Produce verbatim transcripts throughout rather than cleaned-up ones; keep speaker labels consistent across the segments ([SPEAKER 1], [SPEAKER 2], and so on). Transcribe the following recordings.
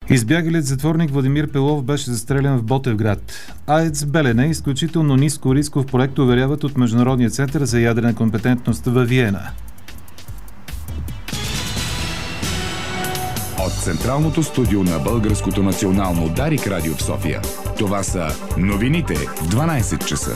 [SPEAKER 1] Избягалият затворник Владимир Пелов беше застрелян в Ботевград. АЕЦ Белене е изключително ниско рисков проект, уверяват от Международния център за ядрена компетентност във Виена.
[SPEAKER 2] От Централното студио на Българското национално Дарик радио в София. Това са новините в дванайсет часа.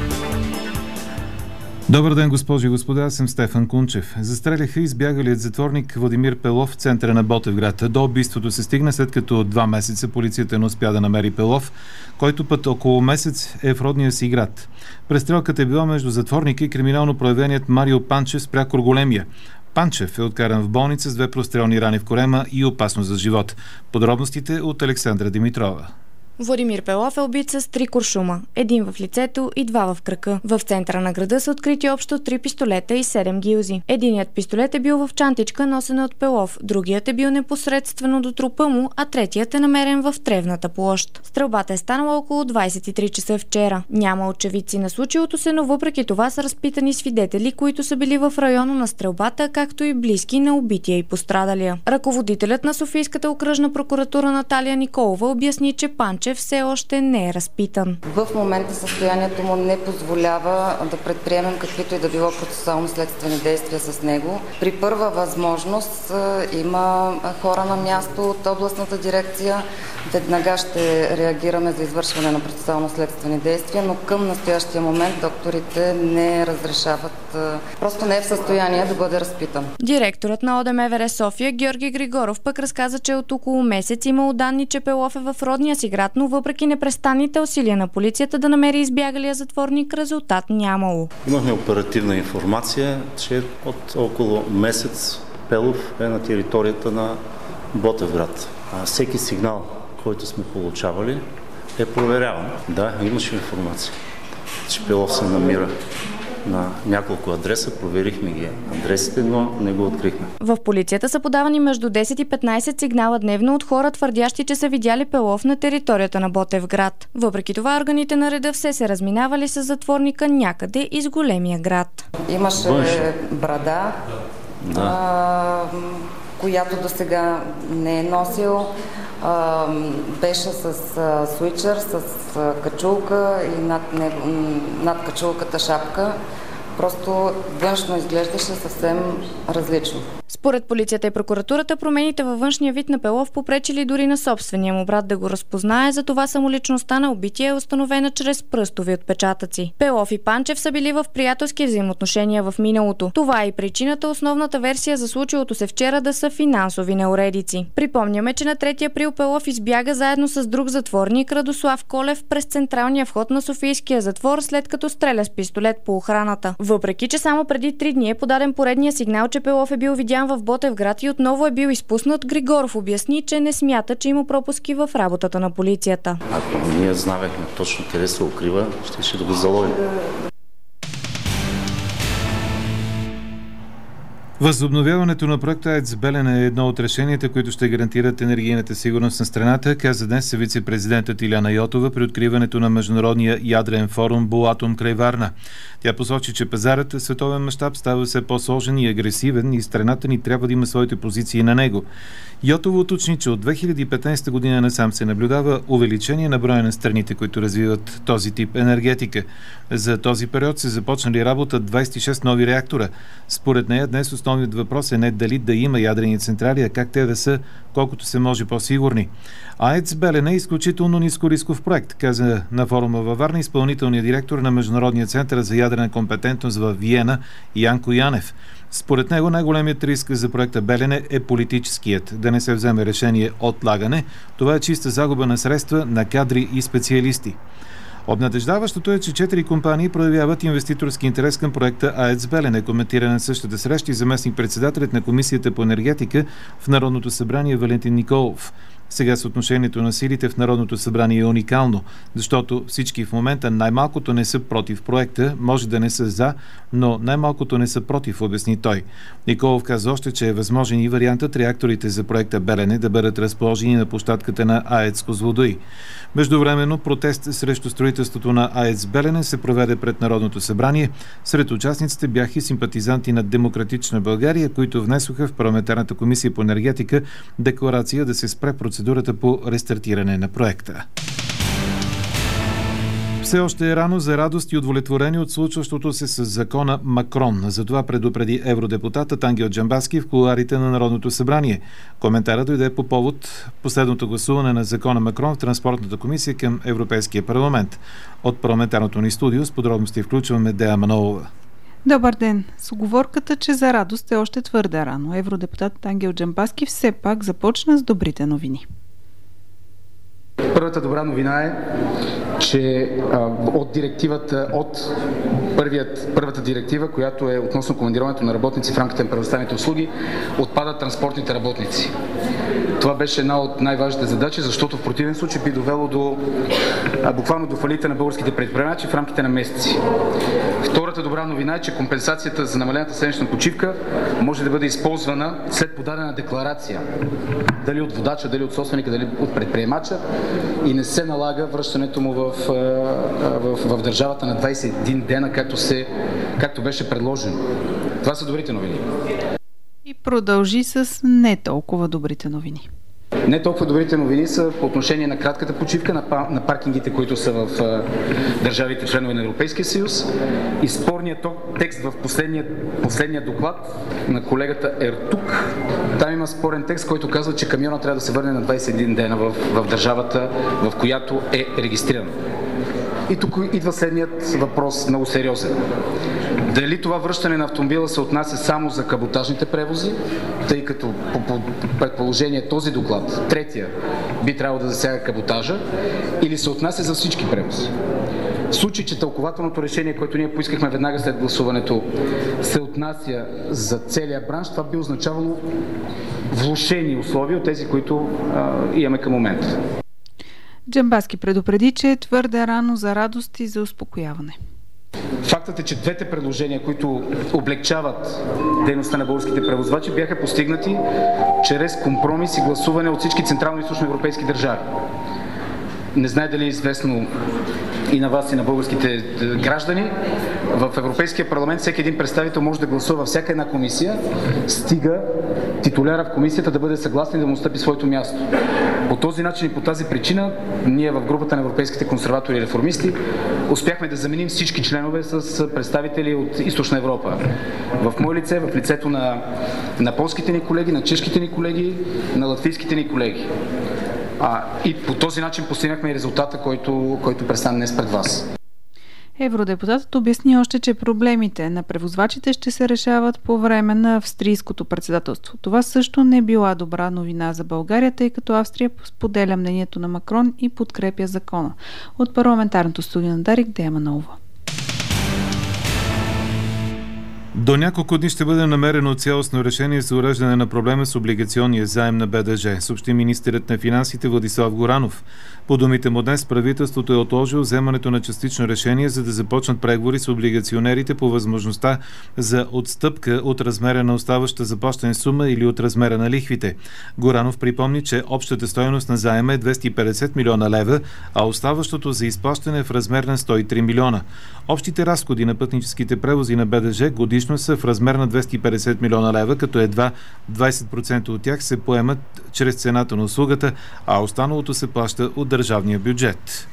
[SPEAKER 1] Добър ден, госпожи и господа, аз съм Стефан Кунчев. Застреляха избягалият затворник Владимир Пелов в центъра на Ботевград. До убийството се стигна, след като два месеца полицията не успя да намери Пелов, който път около месец е в родния си град. Престрелката е била между затворника и криминално проявеният Марио Панчев с Прякор Големия. Панчев е откаран в болница с две прострелни рани в корема и опасност за живот. Подробностите от Александра Димитрова.
[SPEAKER 3] Владимир Пелов е убит с три куршума. Един в лицето и два в крака. В центъра на града са открити общо три пистолета и седем гилзи. Единият пистолет е бил в чантичка, носена от Пелов, другият е бил непосредствено до трупа му, а третият е намерен в тревната площ. Стрелбата е станала около двайсет и три часа вчера. Няма очевидци на случилото се, но въпреки това са разпитани свидетели, които са били в района на стрелбата, както и близки на убития и пострадалия. Ръководителят на Софийската окръжна прокуратура Наталия Николова обясни, че Панчев все още не е разпитан.
[SPEAKER 4] В момента състоянието му не позволява да предприемем каквито и да било процесуално следствени действия с него. При първа възможност има хора на място от областната дирекция. Веднага ще реагираме за извършване на процесуално следствени действия, но към настоящия момент докторите не разрешават, просто не е в състояние да бъде разпитан.
[SPEAKER 3] Директорът на ОДМВР София Георги Григоров пък разказа, че от около месец имало данни, че Пелов е в родния си град, но въпреки непрестанните усилия на полицията да намери избягалия затворник, резултат нямало.
[SPEAKER 5] Имахме оперативна информация, че от около месец Пелов е на територията на Ботевград. Всеки сигнал, който сме получавали, е проверяван. Да, имаше информация, че Пелов се намира на няколко адреса, проверихме ги адресите, но не го открихме.
[SPEAKER 3] В полицията са подавани между десет и петнайсет сигнала дневно от хора, твърдящи, че са видяли Пелов на територията на Ботевград. Въпреки това, органите на реда все се разминавали с затворника някъде из големия град.
[SPEAKER 4] Имаше Външен. брада, да. а, която до сега не е носил. А, беше с а, суичър, с а, качулка и над, него, над качулката шапка. Просто външно изглеждаше съвсем различно.
[SPEAKER 3] Според полицията и прокуратурата, промените във външния вид на Пелов попречили дори на собствения му брат да го разпознае, затова самоличността на убития е установена чрез пръстови отпечатъци. Пелов и Панчев са били в приятелски взаимоотношения в миналото. Това е и причината основната версия за случилото се вчера да са финансови неуредици. Припомняме, че на трети април Пелов избяга заедно с друг затворник, Радослав Колев, през централния вход на Софийския затвор, след като стреля с пистолет по охраната. Въпреки че само преди три дни е подаден поредния сигнал, че Пелов е бил видян в Ботевград и отново е бил изпуснат, Григоров обясни, че не смята, че има пропуски в работата на полицията.
[SPEAKER 5] Ако ние знаехме точно къде се укрива, ще ще да го заловим.
[SPEAKER 1] Възобновяването на проекта АЕЦ Белене е едно от решенията, които ще гарантират енергийната сигурност на страната, каза днес вице-президентът Илияна Йотова при откриването на Международния ядрен форум Булатум край Варна. Тя посочи, че пазарът в световен мащаб става все по-сложен и агресивен и страната ни трябва да има своите позиции на него. Йотова уточни, че от две хиляди и петнайсета година насам се наблюдава увеличение на броя на страните, които развиват този тип енергетика. За този период се започнали работа двайсет и шест нови реактора. Според нея днес основният въпрос е не дали да има ядрени централи, а как те да са колкото се може по-сигурни. АЕЦ Белене е изключително нискорисков проект, каза на форума във Варна изпълнителният директор на Международния център за ядрена компетентност в Виена Янко Янев. Според него най-големият риск за проекта Белене е политическият, да не се вземе решение отлагане. Това е чиста загуба на средства, на кадри и специалисти. Обнадеждаващото е, че четири компании проявяват инвеститорски интерес към проекта АЕЦ Белене, коментира на същата среща и заместник-председателят на Комисията по енергетика в Народното събрание Валентин Николов. Сега съотношението на силите в Народното събрание е уникално, защото всички в момента най-малкото не са против проекта, може да не са за, но най-малкото не са против, обясни той. Николов каза още, че е възможен и вариантът реакторите за проекта Белене да бъдат разположени на площадката на АЕЦ Козлодуй. Междувременно протест срещу строителството на АЕЦ Белене се проведе пред Народното събрание. Сред участниците бяха и симпатизанти на Демократична България, които внесоха в парламентарната комисия по енергетика декларация да се спре процедура процедурата по рестартиране на проекта. Все още е рано за радост и удовлетворение от случващото се с закона Макрон. Затова предупреди евродепутатът Ангел Джамбазки в кулоарите на Народното събрание. Коментарът дойде по повод последното гласуване на закона Макрон в Транспортната комисия към Европейския парламент. От парламентарното ни студио с подробности включваме Дея Манолова.
[SPEAKER 6] Добър ден! С уговорката, че за радост е още твърде рано, евродепутатът Ангел Джамбазки все пак започна с добрите новини.
[SPEAKER 7] Първата добра новина е, че а, от директивата, от първият, първата директива, която е относно командироването на работници в рамките на предоставените услуги, отпадат транспортните работници. Това беше една от най-важните задачи, защото в противен случай би довело до а, буквално до фалита на българските предприемачи в рамките на месеци. Втората добра новина е, че компенсацията за намалената седмична почивка може да бъде използвана след подадена декларация. Дали от водача, дали от собственика, дали от предприемача, и не се налага връщането му в, в, в, в държавата на двайсет и един дена, както, се, както беше предложено. Това са добрите новини.
[SPEAKER 6] И продължи с не толкова добрите новини.
[SPEAKER 7] Не толкова добрите новини са по отношение на кратката почивка на, на паркингите, които са в а, държавите членове на Европейския съюз, и спорният текст в последния, последния доклад на колегата Ертук. Там има спорен текст, който казва, че камиона трябва да се върне на двайсет и един дена в, в държавата, в която е регистриран. И тук идва следният въпрос, много сериозен. Дали това връщане на автомобила се отнася само за каботажните превози, тъй като по, по предположение този доклад, третия, би трябвало да засяга каботажа, или се отнася за всички превози? В случай, че тълкователното решение, което ние поискахме веднага след гласуването, се отнася за целия бранш, това би означавало влошени условия от тези, които а, имаме към момента.
[SPEAKER 6] Джамбазки предупреди, че е твърде рано за радост и за успокояване.
[SPEAKER 7] Фактът е, че двете предложения, които облегчават дейността на българските превозвачи, бяха постигнати чрез компромис и гласуване от всички централно и източно европейски държави. Не знае дали е известно и на вас, и на българските граждани. В Европейския парламент всеки един представител може да гласува във всяка една комисия, стига титуляра в комисията да бъде съгласен и да му стъпи своето място. По този начин и по тази причина ние в групата на европейските консерватори и реформисти успяхме да заменим всички членове с представители от Източна Европа. В мое лице, в лицето на, на полските ни колеги, на чешките ни колеги, на латвийските ни колеги. А, и по този начин постигнахме и резултата, който, който представям днес пред вас.
[SPEAKER 6] Евродепутатът обясни още, че проблемите на превозвачите ще се решават по време на австрийското председателство. Това също не била добра новина за България, тъй като Австрия споделя мнението на Макрон и подкрепя закона. От парламентарното студио на Дарик, Дея Манолова.
[SPEAKER 1] До няколко дни ще бъде намерено цялостно решение за уреждане на проблема с облигационния заем на БДЖ, съобщи министърът на финансите Владислав Горанов. По думите му днес правителството е отложило вземането на частично решение, за да започнат преговори с облигационерите по възможността за отстъпка от размера на оставаща заплащане сума или от размера на лихвите. Горанов припомни, че общата стойност на заема е двеста и петдесет милиона лева, а оставащото за изплащане е в размер на сто и три милиона. Общите разходи на пътническите превози на БДЖ годишно са в размер на двеста и петдесет милиона лева, като едва двайсет процента от тях се поемат чрез цената на услугата, а останалото се плаща от държавния бюджет.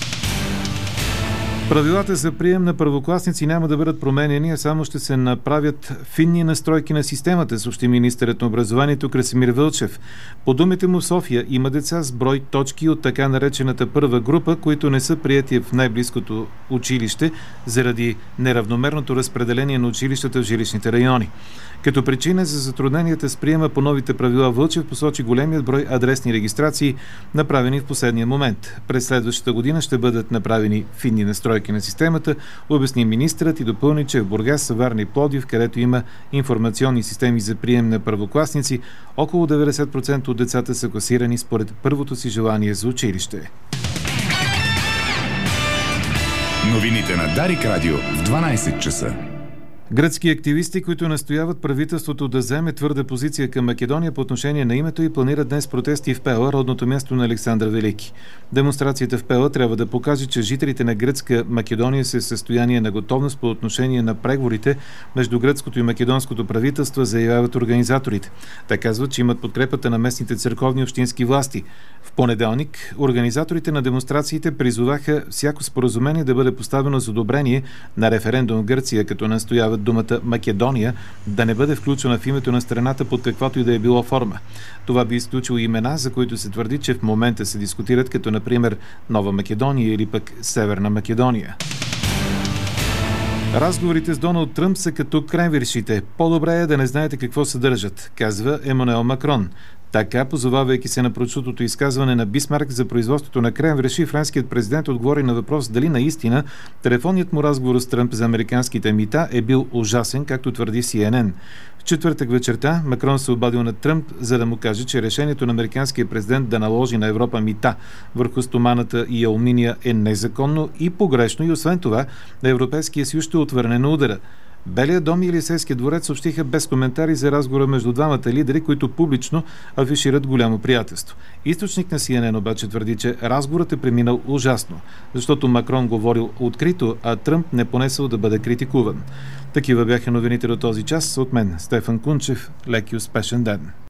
[SPEAKER 1] Правилата за прием на първокласници няма да бъдат променени, а само ще се направят финни настройки на системата, съобщи министърът на образованието Красимир Вълчев. По думите му в София има деца с брой точки от така наречената първа група, които не са приети в най-близкото училище заради неравномерното разпределение на училищата в жилищните райони. Като причина за затрудненията с приема по новите правила Вълчев посочи големият брой адресни регистрации, направени в последния момент. През следващата година ще бъдат направени финни настройки на системата, обясни министърът и допълни, че в Бургас, Саварна и Пловдив, където има информационни системи за прием на първокласници, около деветдесет процента от децата са класирани според първото си желание за училище.
[SPEAKER 2] Новините на Дарик Радио в дванайсет часа.
[SPEAKER 1] Гръцки активисти, които настояват правителството да вземе твърда позиция към Македония по отношение на името и планират днес протести в Пела, родното място на Александър Велики. Демонстрацията в Пела трябва да покаже, че жителите на гръцка Македония са в състояние на готовност по отношение на преговорите между гръцкото и македонското правителство, заявяват организаторите. Те казват, че имат подкрепата на местните църковни и общински власти. В понеделник организаторите на демонстрациите призоваха всяко споразумение да бъде поставено за одобрение на референдум в Гърция, като настояват думата Македония да не бъде включена в името на страната под каквато и да е било форма. Това би изключило имена, за които се твърди, че в момента се дискутират, като например Нова Македония или пък Северна Македония. Разговорите с Доналд Тръмп са като кренвиршите. По-добре е да не знаете какво съдържат, казва Емануел Макрон. Така, позовавайки се на прочутото изказване на Бисмарк за производството на кренвирши, френският президент отговори на въпрос дали наистина телефонният му разговор с Тръмп за американските мита е бил ужасен, както твърди Си Ен Ен. В четвъртък вечерта Макрон се обадил на Тръмп, за да му каже, че решението на американския президент да наложи на Европа мита върху стоманата и алуминия е незаконно и погрешно и освен това на Европейския съюз ще отвърне на удара. Белият дом и Елисейския дворец съобщиха без коментари за разговора между двамата лидери, които публично афишират голямо приятелство. Източник на Си Ен Ен обаче твърди, че разговорът е преминал ужасно, защото Макрон говорил открито, а Тръмп не понесъл да бъде критикуван. Такива бяха новините до този час. От мен, Стефан Кунчев. Лек и успешен ден!